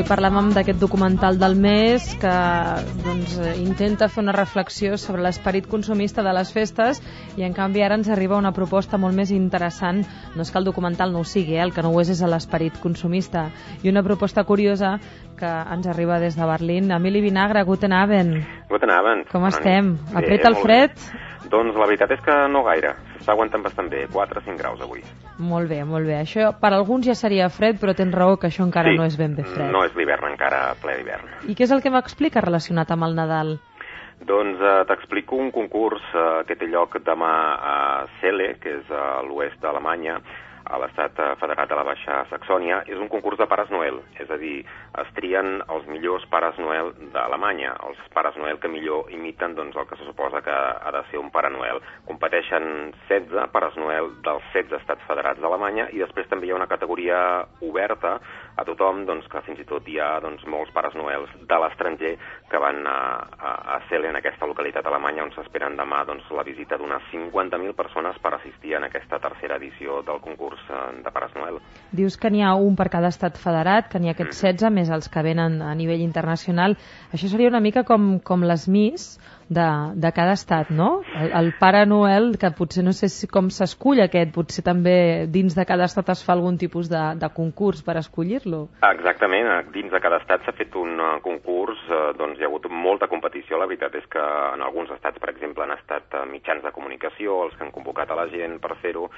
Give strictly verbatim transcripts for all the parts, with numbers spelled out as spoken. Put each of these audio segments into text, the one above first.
parlàvem d'aquest documental del mes que doncs, intenta fer una reflexió sobre l'esperit consumista de les festes i en canvi ara ens arriba una proposta molt més interessant. No és que el documental no ho sigui, eh? El que no ho és és l'esperit consumista. I una proposta curiosa que ens arriba des de Berlín. Emili Vinagre, guten Abend. Guten Abend. Com estem? Apreta el fred? Doncs la veritat és que no gaire. S'està aguantant bastant bé, quatre o cinc graus avui. Molt bé, molt bé. Això per alguns ja seria fred, però tens raó que això encara sí, no és ben bé fred. No és l'hivern encara, ple d'hivern. I què és el que m'explica relacionat amb el Nadal? Doncs eh, t'explico un concurs eh, que té lloc demà a Celle, que és a l'oest d'Alemanya, a l'estat federat de la Baixa Saxònia. És un concurs de Pares Noel, és a dir, es trien els millors Pares Noel d'Alemanya, els Pares Noel que millor imiten doncs, el que se suposa que ha de ser un Pare Noel. Competeixen setze Pares Noel dels setze estats federats d'Alemanya i després també hi ha una categoria oberta a tothom, doncs, que fins i tot hi ha doncs, molts Pares Noels de l'estranger que van a, a, a Celle, en aquesta localitat alemanya, on s'esperen demà doncs, la visita d'unes cinquanta mil persones per assistir en aquesta tercera edició del concurs de Pares Noel. Dius que n'hi ha un per cada estat federat, que n'hi ha aquests setze, més els que venen a nivell internacional. Això seria una mica com, com les Miss de, de cada estat, no? El, el Pare Noel, que potser no sé si com s'escull aquest, potser també dins de cada estat es fa algun tipus de, de concurs per escollir-lo. Exactament, dins de cada estat s'ha fet un uh, concurs, uh, doncs hi ha hagut molta competició. La veritat és que en alguns estats, per exemple, han estat uh, mitjans de comunicació els que han convocat a la gent per fer-ho,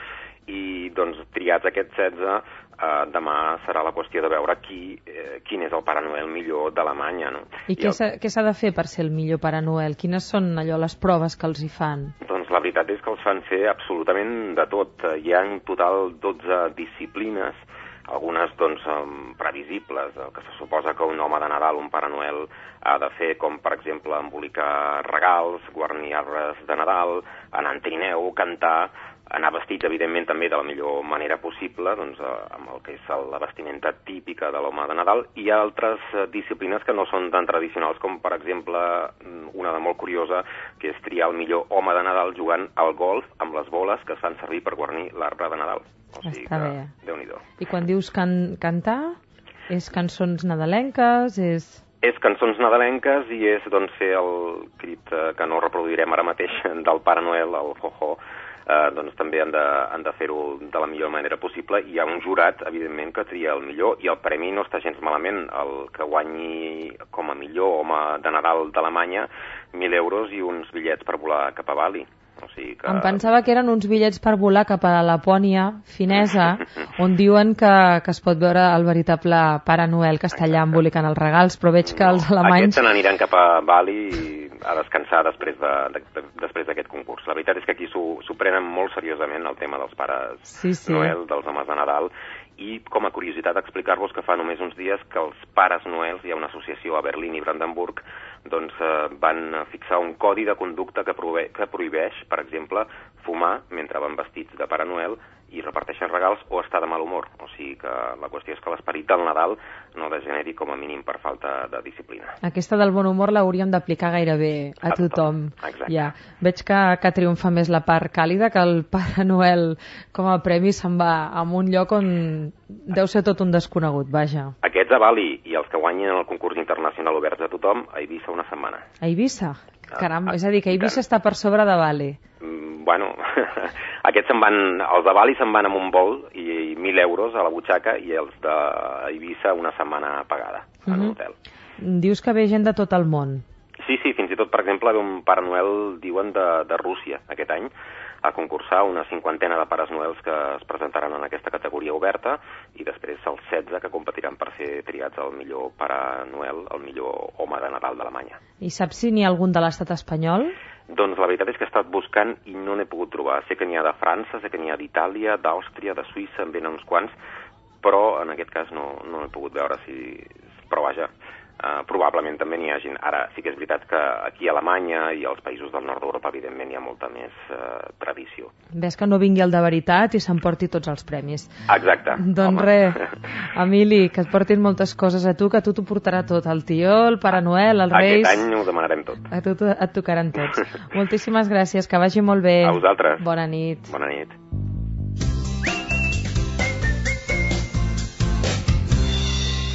i doncs triats aquests setze, eh, demà serà la qüestió de veure qui, eh, quin és el Pare Noel millor d'Alemanya, no? I, I què el... s'ha de fer per ser el millor Pare Noel? Quines són allò les proves que els hi fan? Doncs la veritat és que els fan fer absolutament de tot. Hi ha en total dotze disciplines, algunes doncs previsibles, el que se suposa que un home de Nadal, un Pare Noel, ha de fer, com per exemple embolicar regals, guarnir arbres de Nadal, anar en trineu, cantar, anar vestits, evidentment, també de la millor manera possible, doncs, eh, amb el que és la vestimenta típica de l'home de Nadal. Hi ha altres eh, disciplines que no són tan tradicionals, com per exemple una de molt curiosa, que és triar el millor home de Nadal jugant al golf amb les boles que es fan servir per guarnir l'arbre de Nadal. O sigui Està que, bé. Déu-n'hi-do. I quan dius can cantar, és cançons nadalenques, és... És cançons nadalenques i és doncs, fer el crit eh, que no reproduirem ara mateix del Pare Noel, el ho-ho, eh, doncs també han de, han de fer-ho de la millor manera possible. Hi ha un jurat, evidentment, que tria el millor, i el premi no està gens malament. El que guanyi com a millor home de Nadal d'Alemanya, mil euros i uns bitllets per volar cap a Bali. O sigui que... Em pensava que eren uns bitllets per volar cap a la Lapònia finesa, on diuen que, que es pot veure el veritable Pare Noel que està allà embolicant els regals, però veig que no, els alemanys... Aquests se n'aniran cap a Bali a descansar després de, de, de, després d'aquest concurs. La veritat és que aquí s'ho prenen molt seriosament, el tema dels Pares sí, sí. Noel, dels homes de Nadal, i com a curiositat explicar-vos que fa només uns dies que els Pares Noels, hi ha una associació a Berlín i Brandenburg, doncs eh, van fixar un codi de conducta que, prove que prohibeix, per exemple, fumar mentre van vestits de Pare Noel i reparteixen regals o estar de mal humor. O sigui que la qüestió és que l'esperit del Nadal no degeneri com a mínim per falta de disciplina. Aquesta del bon humor l'hauríem d'aplicar gairebé a, a tothom. tothom. Ja. Veig que, que triomfa més la part càlida, que el Pare Noel com a premi se'n va a un lloc on deu ser tot un desconegut, vaja. Aquests a Bali i els que guanyin el concurs internacional oberts a tothom, a Eivissa una setmana. A Eivissa? Caram, ah, és a dir, que Eivissa està per sobre de Bali. Mm, bueno, aquests se'n van, els de Bali se'n van amb un vol i, i mil euros a la butxaca, i els d'Eivissa una setmana pagada en mm-hmm. un hotel. Dius que ve gent de tot el món. Sí, sí, fins i tot, per exemple, ve un Pare Noel, diuen, de, de Rússia aquest any, a concursar una cinquantena de Pares Noels que es presentaran en aquesta categoria oberta, i després els setze que competiran per ser triats el millor Pare Noel, el millor home de Nadal d'Alemanya. I saps si n'hi ha algun de l'estat espanyol? Doncs la veritat és que he estat buscant i no n'he pogut trobar. Sé que n'hi ha de França, sé que n'hi ha d'Itàlia, d'Àustria, de Suïssa, en venen uns quants, però en aquest cas no, no he pogut veure si... Però vaja, Uh, probablement també n'hi hagin. Ara sí que és veritat que aquí a Alemanya i als països del nord d'Europa evidentment hi ha molta més uh, tradició. Ves que no vingui el de veritat i s'emporti tots els premis. Exacte. Doncs res, Emili, que et portin moltes coses a tu, que a tu t'ho portarà tot, el tió, el Pare Noel, els Reis... Aquest any ho demanarem tot. A tu et tocaran tots. Moltíssimes gràcies, que vagi molt bé. A vosaltres. Bona nit. Bona nit.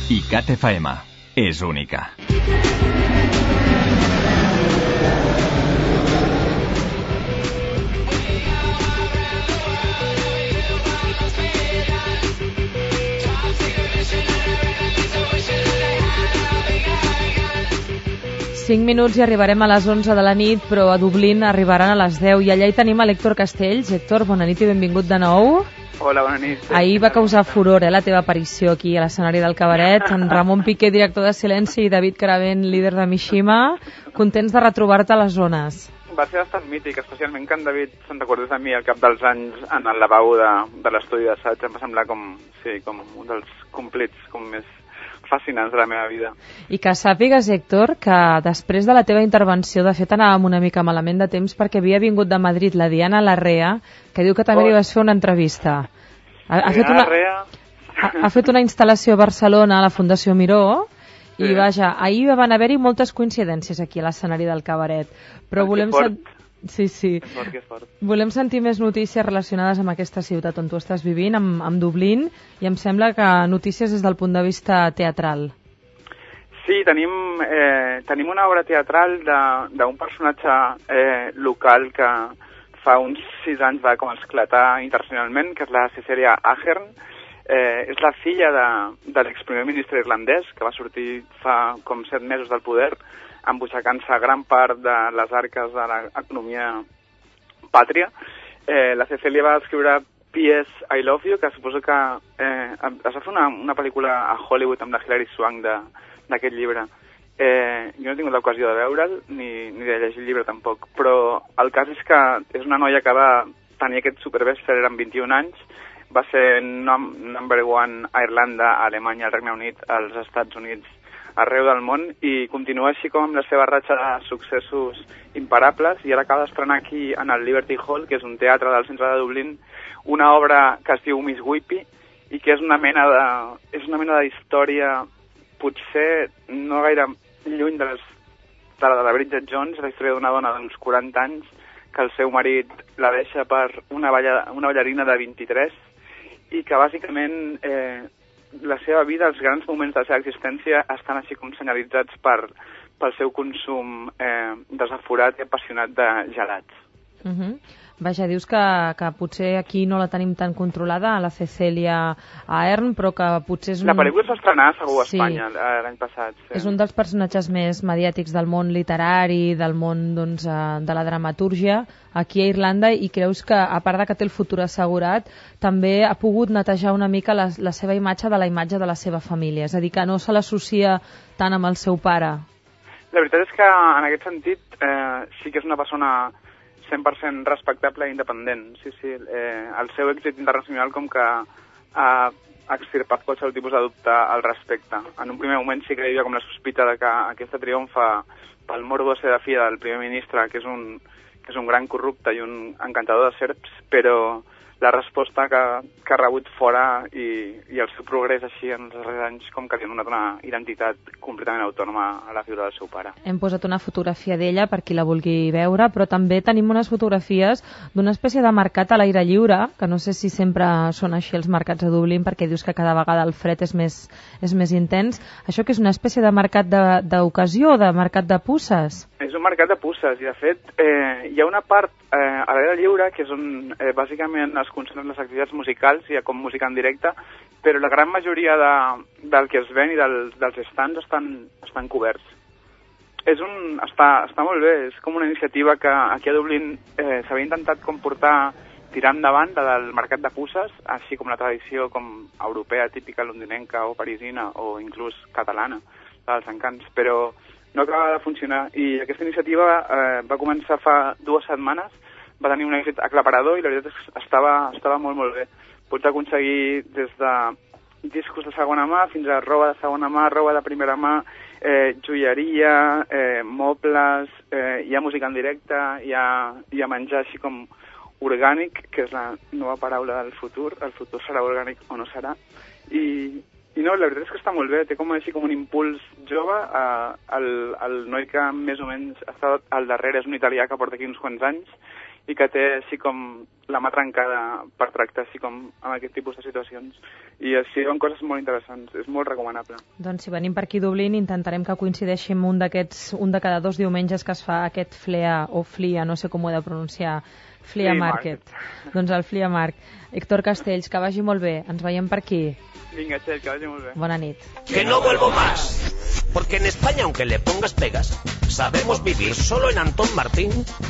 I C A T F M és única. cinc minuts i arribarem a les onze de la nit, però a Dublín arribaran a les deu. I allà hi tenim a l'Héctor Castells. Héctor, bona nit i benvingut de nou. Hola, bona nit. Ahir va causar furor eh, la teva aparició aquí a l'escenari del cabaret. En Ramon Piqué, director de Silenci, i David Caravent, líder de Mishima. Contents de retrobar-te a les zones. Va ser bastant mític, especialment que en David se'n recordés de mi al cap dels anys en el lavabo de, de l'estudi d'assaig. Em va semblar com, sí, com un dels complets com més fascinants de la meva vida. I que sàpigues, Héctor, que després de la teva intervenció, de fet anàvem una mica malament de temps perquè havia vingut de Madrid la Diana Larrea, que diu que també oh. li vas fer una entrevista. Ha, ha, fet una, ha, ha fet una instal·lació a Barcelona a la Fundació Miró i sí. Vaja, ahir van haver-hi moltes coincidències aquí a l'escenari del cabaret. Però volem sen... Sí, sí. Que fort, que fort. Volem sentir més notícies relacionades amb aquesta ciutat on tu estàs vivint, amb, amb Dublín, i em sembla que notícies des del punt de vista teatral. Sí, tenim, eh, tenim una obra teatral d'un personatge eh, local que fa uns sis anys va com esclatar internacionalment, que és la Cecilia Ahern. Eh, és la filla de, de l'exprimer ministre irlandès, que va sortir fa com set mesos del poder, embutxacant-se gran part de les arques de l'economia pàtria. Eh, la Cecilia va escriure P S I Love You, que suposo que eh, es va fer una, una pel·lícula a Hollywood amb la Hilary Swank d'aquest llibre. Eh, jo no he tingut l'ocasió de veure'l, ni, ni de llegir el llibre tampoc, però el cas és que és una noia que va tenir aquest superbestseller amb vint-i-un anys, va ser nom, number one a Irlanda, a Alemanya, al Regne Unit, als Estats Units, arreu del món, i continua així com amb la seva ratxa de successos imparables, i ara acaba d'estrenar aquí en el Liberty Hall, que és un teatre del centre de Dublín, una obra que es diu Miss Whippy, i que és una mena de, és una mena d'història, potser no gaire lluny de, les, de la de la Bridget Jones, la història d'una dona d'uns quaranta anys, que el seu marit la deixa per una, balla, una ballarina de vint-i-tres, i que bàsicament eh, la seva vida, els grans moments de la seva existència estan així com senyalitzats per, pel seu consum eh, desaforat i apassionat de gelats. Uh-huh. Vaja, dius que, que potser aquí no la tenim tan controlada, la Cecilia Ahern, però que potser és un... La pel·lícula s'ha estrenat segur a sí. Espanya l'any passat. Sí. És un dels personatges més mediàtics del món literari, del món doncs, de la dramatúrgia aquí a Irlanda, i creus que, a part de que té el futur assegurat, també ha pogut netejar una mica la, la seva imatge de la imatge de la seva família, és a dir, que no se l'associa tant amb el seu pare. La veritat és que en aquest sentit eh, sí que és una persona cent per cent respectable i independent. Sí, sí. Eh, el seu èxit internacional com que ha extirpat qualsevol tipus de dubte al respecte. En un primer moment sí que hi havia com la sospita de que aquesta triomfa pel morbo de ser de filla del primer ministre, que és un, que és un gran corrupte i un encantador de serps, però la resposta que, que ha rebut fora i, i el seu progrés així en els darrers anys com que li han donat una identitat completament autònoma a la figura del seu pare. Hem posat una fotografia d'ella per qui la vulgui veure, però també tenim unes fotografies d'una espècie de mercat a l'aire lliure, que no sé si sempre són així els mercats a Dublín, perquè dius que cada vegada el fred és més, és més intens. Això que és una espècie de mercat d'ocasió, de, de mercat de puces? És un mercat de puces, i de fet eh, hi ha una part eh, a l'aire lliure que és on eh, bàsicament es concentren les activitats musicals, hi ha com música en directe, però la gran majoria de, del que es ven i del, dels stands estan, estan coberts. És un, està, està molt bé, és com una iniciativa que aquí a Dublín eh, s'havia intentat comportar, tirar endavant la del mercat de puces, així com la tradició com europea, típica londinenca o parisina o inclús catalana, dels encants, però no acaba de funcionar, i aquesta iniciativa eh, va començar fa dues setmanes, va tenir un èxit aclaparador i la veritat és que estava, estava molt, molt bé. Pots aconseguir des de discos de segona mà fins a roba de segona mà, roba de primera mà, eh, joieria, eh, mobles, eh, hi ha música en directe, hi ha, hi ha menjar així com orgànic, que és la nova paraula del futur, el futur serà orgànic o no serà, i, i no, la veritat és que està molt bé, té com així com un impuls jove, eh, el, el noi que més o menys està al darrere és un italià que porta aquí uns quants anys, i que té així com la mà trencada per tractar així com amb aquest tipus de situacions. I així són coses molt interessants, és molt recomanable. Doncs si venim per aquí a Dublín intentarem que coincideixi amb un d'aquests, un de cada dos diumenges que es fa aquest Flea o Flia, no sé com ho he de pronunciar, Flea Market. Market. Doncs el Flea Market. Héctor Castells, que vagi molt bé, ens veiem per aquí. Vinga, Txell, que vagi molt bé. Bona nit. Que no vuelvo más, porque en España aunque le pongas pegas, sabemos vivir solo en Antón Martín.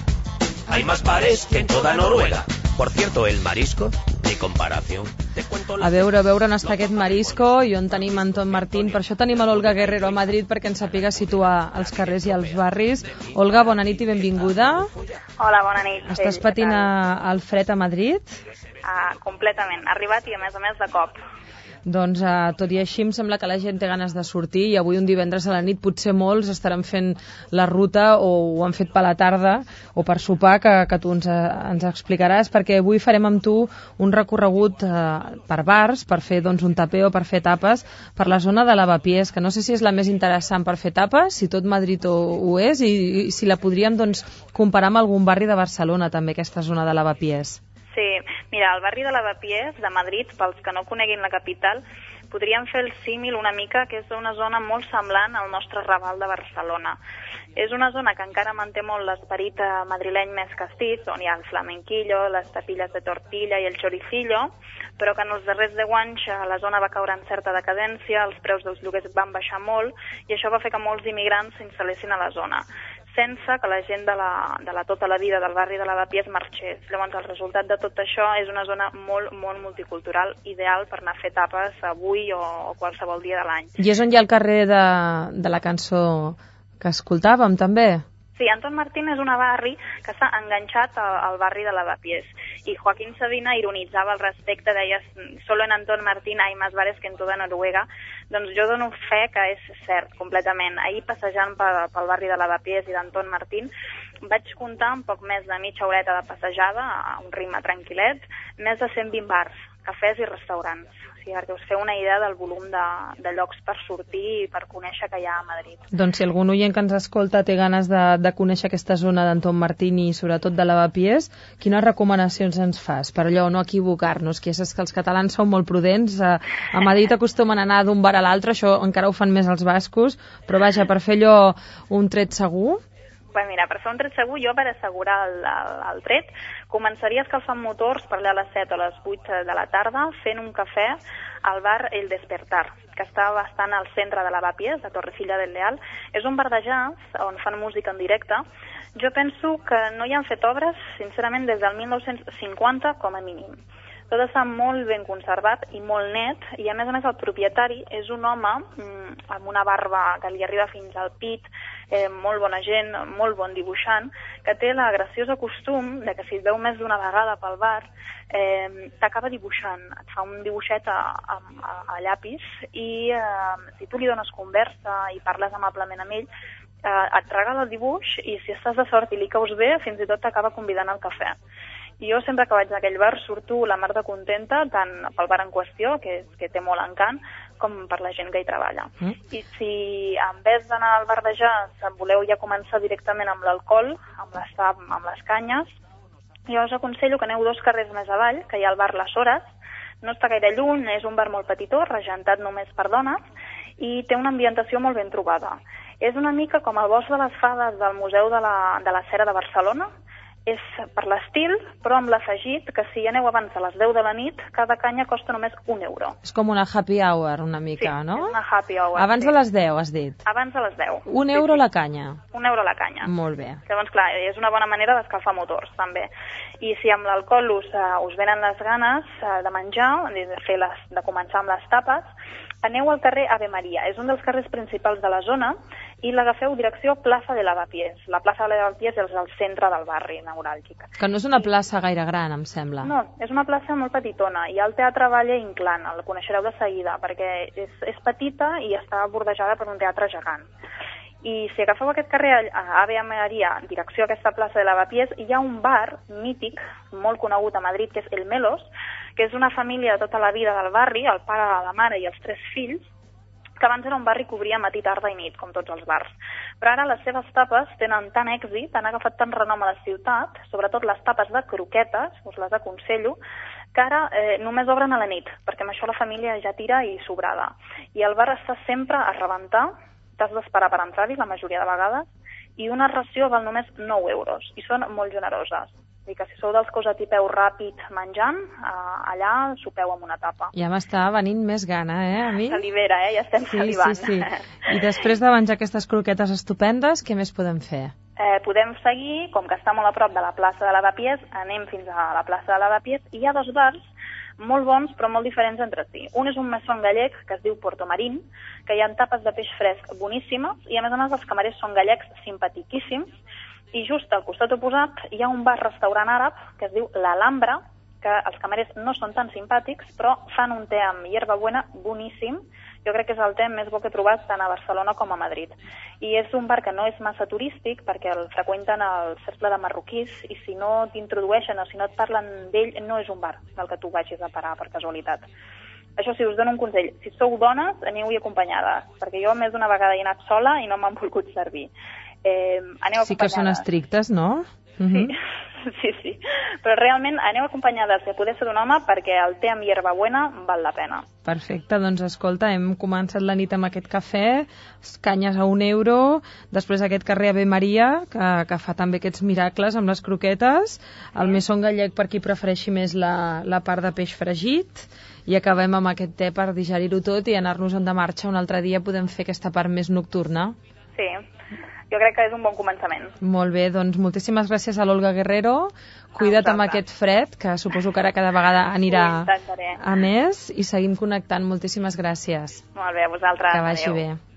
Hay más bares que en toda Noruega. Por cierto, el marisco, ni comparación. A veure, a veure on està aquest marisco i on tenim Antón Martín. Per això tenim a l'Olga Guerrero a Madrid, perquè ens sàpiga situar els carrers i els barris. Olga, bona nit i benvinguda. Hola, bona nit. Estàs patint el fred a Madrid? Ah, completament. Ha arribat i a més a més de cop. Doncs eh, tot i així em sembla que la gent té ganes de sortir i avui un divendres a la nit potser molts estaran fent la ruta o ho han fet per la tarda o per sopar, que, que tu ens, ens explicaràs, perquè avui farem amb tu un recorregut eh, per bars, per fer doncs, un tapeo, per fer tapes, per la zona de Lavapiés, que no sé si és la més interessant per fer tapes, si tot Madrid ho, ho és, i, i si la podríem doncs, comparar amb algun barri de Barcelona també, aquesta zona de Lavapiés. Sí, mira, el barri de Lavapiés, de Madrid, pels que no coneguin la capital, podríem fer el símil una mica, que és una zona molt semblant al nostre Raval de Barcelona. És una zona que encara manté molt l'esperit madrileny més castís, on hi ha el flamenquillo, les tapilles de tortilla i el choricillo, però que en els darrers deu anys la zona va caure en certa decadència, els preus dels lloguers van baixar molt, i això va fer que molts immigrants s'instal·lessin a la zona, sense que la gent de la, de la tota la vida del barri de Lavapiés marxés. Llavors, el resultat de tot això és una zona molt, molt multicultural, ideal per anar a fer tapes avui o, o qualsevol dia de l'any. I és on hi ha el carrer de, de la cançó que escoltàvem, també? Sí, Antón Martín és un barri que està enganxat al, al barri de Lavapiés. I Joaquín Sabina ironitzava al respecte, deia, solo en Antón Martín hay más bares que en toda Noruega. Doncs jo dono fe que és cert, completament. Ahir, passejant pel, pel barri de Lavapiés i d'Antón Martín, vaig comptar un poc més de mitja horeta de passejada, a un ritme tranquil·let, més de cent vint bars, cafès i restaurants. O sigui, perquè us feu una idea del volum de, de llocs per sortir i per conèixer que hi ha a Madrid. Doncs si algun oient que ens escolta té ganes de, de conèixer aquesta zona d'Antón Martín i sobretot de Lavapiés, quines recomanacions ens fas per allò no equivocar-nos? Que és que els catalans són molt prudents, a, a Madrid acostumen a anar d'un bar a l'altre, això encara ho fan més els bascos, però vaja, per fer allò un tret segur... Pues mira, per fer un tret segur, jo per assegurar el, el, el tret, començaria escalfant motors per allà a les set o a les vuit de la tarda, fent un cafè al bar El Despertar, que està bastant al centre de Lavapiés, de Torrecilla del Leal. És un bar de jazz on fan música en directe. Jo penso que no hi han fet obres, sincerament, des del mil nou-cents cinquanta com a mínim. Tot està molt ben conservat i molt net, i a més a més el propietari és un home mmm, amb una barba que li arriba fins al pit, eh, molt bona gent, molt bon dibuixant, que té la graciosa costum de que si et veu més d'una vegada pel bar, eh, t'acaba dibuixant, et fa un dibuixet a, a, a llapis, i eh, si tu li dones conversa i parles amablement amb ell, eh, et regala el dibuix, i si estàs de sort i li caus bé, fins i tot t'acaba convidant al cafè. I jo sempre que vaig a aquell bar surto la mar de contenta, tant pel bar en qüestió, que, que té molt encant, com per la gent que hi treballa. Mm. I si en vez d'anar al bar de jazz voleu ja començar directament amb l'alcohol, amb les, amb les canyes, jo us aconsello que aneu dos carrers més avall, que hi ha el bar Les Hores. No està gaire lluny, és un bar molt petitó, regentat només per dones, i té una ambientació molt ben trobada. És una mica com el Bosc de les Fades del Museu de la, de la Cera de Barcelona. És per l'estil, però amb l'afegit que si aneu abans a les deu de la nit, cada canya costa només un euro. És com una happy hour, una mica, sí, no? Sí, és una happy hour. Abans sí. de les deu, has dit? Abans de les deu. Un sí, euro sí. La canya? Un euro la canya. Molt bé. Llavors, clar, és una bona manera d'escalfar motors, també. I si amb l'alcohol us, uh, us venen les ganes uh, de menjar, de, fer les, de començar amb les tapes, aneu al carrer Ave Maria. És un dels carrers principals de la zona i l'agafeu direcció plaça de Lavapiés. La plaça de Lavapiés és al centre del barri neuràlgic. Que no és una plaça gaire gran, em sembla. No, és una plaça molt petitona. Hi ha el Teatre Valle Inclán, el coneixereu de seguida, perquè és, és petita i està bordejada per un teatre gegant. I si agafeu aquest carrer a Ave Maria, direcció a aquesta plaça de Lavapiés, hi ha un bar mític, molt conegut a Madrid, que és El Melos, que és una família de tota la vida del barri, el pare, la mare i els tres fills, que abans era un barri que obria matí, tarda i nit, com tots els bars. Però ara les seves tapes tenen tant èxit, han agafat tant renom a la ciutat, sobretot les tapes de croquetes, us les aconsello, que ara eh, només obren a la nit, perquè amb això la família ja tira i sobrada. I el bar està sempre a rebentar, t'has d'esperar per entrar-hi la majoria de vegades, i una ració val només nou euros, i són molt generoses. Vull dir que si sou dels que us atipeu ràpid menjant, eh, allà sopeu amb una tapa. Ja m'està venint més gana, eh, a mi? Salivera, eh? Ja estem sí, salivant. Sí, sí. I després de menjar aquestes croquetes estupendes, què més podem fer? Eh, podem seguir, com que està molt a prop de la plaça de Lavapiés, anem fins a la plaça de Lavapiés, i hi ha dos bars molt bons però molt diferents entre si. Un és un mesón gallec que es diu Puerto Marín, que hi ha tapes de peix fresc boníssimes, i a més a més els camarers són gallecs simpatiquíssims, i just al costat oposat hi ha un bar-restaurant àrab que es diu l'Alhambra, que els camarers no són tan simpàtics, però fan un te amb hierbabuena boníssim. Jo crec que és el te més bo que he trobat tant a Barcelona com a Madrid. I és un bar que no és massa turístic perquè el freqüenten el cercle de marroquís i si no t'introdueixen o si no et parlen d'ell, no és un bar del que tu vagis a parar per casualitat. Això sí, us dono un consell. Si sou dones, aneu-hi acompanyades, perquè jo més d'una vegada he anat sola i no m'han volgut servir. Eh, aneu sí que són estrictes, no? Sí, uh-huh. sí, sí. Però realment aneu acompanyades, si poder ser d'un home, perquè el te amb hierbabuena val la pena. Perfecte, doncs escolta, hem començat la nit amb aquest cafè, canyes a un euro, després aquest carrer Ave Maria, que, que fa també aquests miracles amb les croquetes, el mesón gallec per qui prefereixi més la, la part de peix fregit, i acabem amb aquest te per digerir-ho tot i anar-nos-en de marxa. Un altre dia podem fer aquesta part més nocturna. Sí, jo crec que és un bon començament. Molt bé, doncs moltíssimes gràcies a l'Olga Guerrero. Cuida't amb aquest fred, que suposo que ara cada vegada anirà a més, i seguim connectant. Moltíssimes gràcies. Molt bé, a vosaltres. Que vagi Adeu. bé.